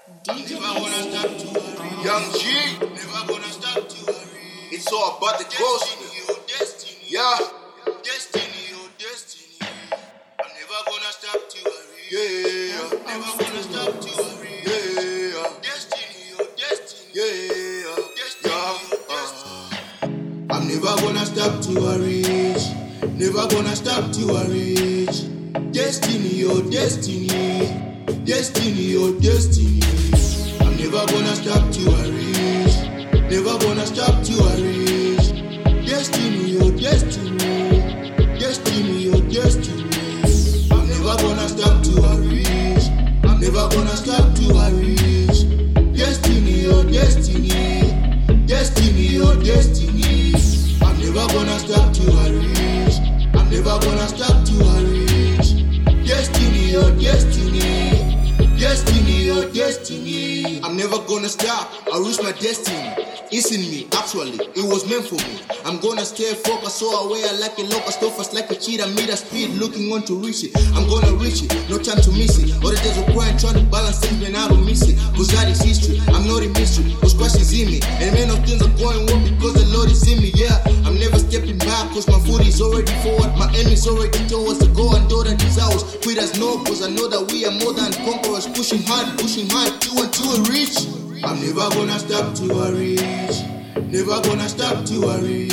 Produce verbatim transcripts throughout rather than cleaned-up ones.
D J Never gonna stop to worry. Young G, never gonna stop to worry. It's all about the destiny, your destiny. Yeah, destiny, your destiny. I'm never gonna stop to worry. Yeah, never gonna stop to worry. Yeah, destiny, your destiny. Yeah, destiny, your destiny. I'm never gonna stop to worry. Never gonna stop to worry. Destiny, your destiny. Destiny, your destiny. I'm never gonna stop to worry. Never gonna stop to worry. Destiny, your destiny. Destiny, your destiny. I'm never gonna stop to worry. I'm never gonna stop to worry. Destiny, your destiny. Destiny, your destiny. I'm never gonna stop to worry. I'm never gonna stop to worry. Destiny, your destiny. Destiny, your destiny. I'm never gonna stop. I reach my destiny. It's in me, actually. It was meant for me. I'm gonna stay focused, so aware like a locust, so fast like a cheetah, meet a speed, looking on to reach it. I'm gonna reach it, no time to miss it. All the days of crying, trying to balance things when I don't miss it. Cause that is history, I'm not a mystery. Cause Christ is in me, and many of things are going well because the Lord is in me. Yeah, I'm never stepping back, cause my foot is already forward. My aim is already towards the goal and door that is ours. Quitters know, cause I know that we are more than conquerors. Pushing hard, pushing hard, two and two and reach. I'm never gonna stop to worry. Never gonna stop to worry.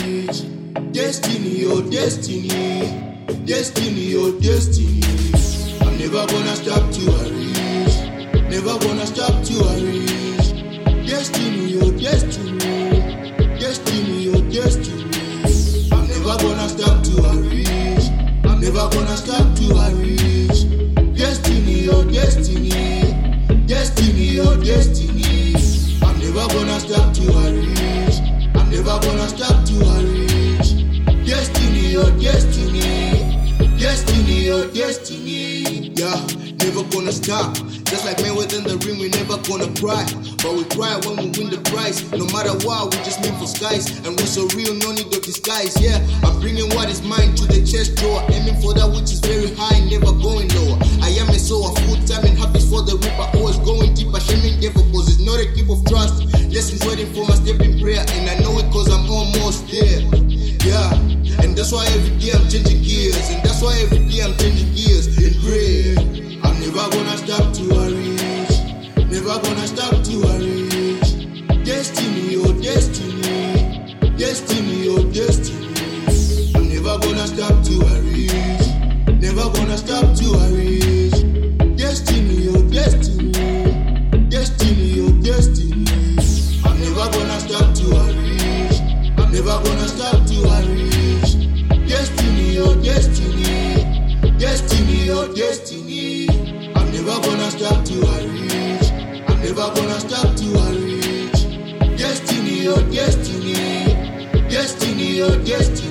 Destiny, your destiny. Destiny, your destiny. I'm never gonna stop to worry. Never gonna stop to worry. Destiny, your destiny. Destiny, your destiny. I'm never gonna stop to worry. I'm never gonna stop to worry. Destiny, your destiny. Destiny, your destiny. I'm never gonna stop to worry. I'm never gonna stop to worry. Destiny, your destiny. Destiny, your destiny. Yeah, never gonna stop. Just like men within the ring, we never gonna cry. But we cry when we win the prize. No matter what, we just mean for skies. And we're so real, no need of disguise. Yeah, I'm bringing what is mine to the chest drawer. Aiming for that which is very high, never going lower. I am a soul of full time and happy for the reaper. Always going deeper, shaming devil, cause it's not a gift of trust. Lessons waiting for my step in prayer. And I know it cause I'm almost there. Yeah, and that's why every day I'm changing gears. And that's why every day I'm changing gears in prayer. I'm never gonna stop to worry. Never gonna stop to worry. Destiny, your destiny. Destiny, your destiny. I'm never gonna stop to worry. Never gonna stop to worry. Destiny, your destiny. Destiny, your destiny. I'm never gonna stop to worry. I'm never gonna stop to worry. Destiny, your destiny. Destiny, your destiny. I'm never gonna stop to worry. I'm never gonna stop to worry. Destiny, your destiny. Destiny, your destiny.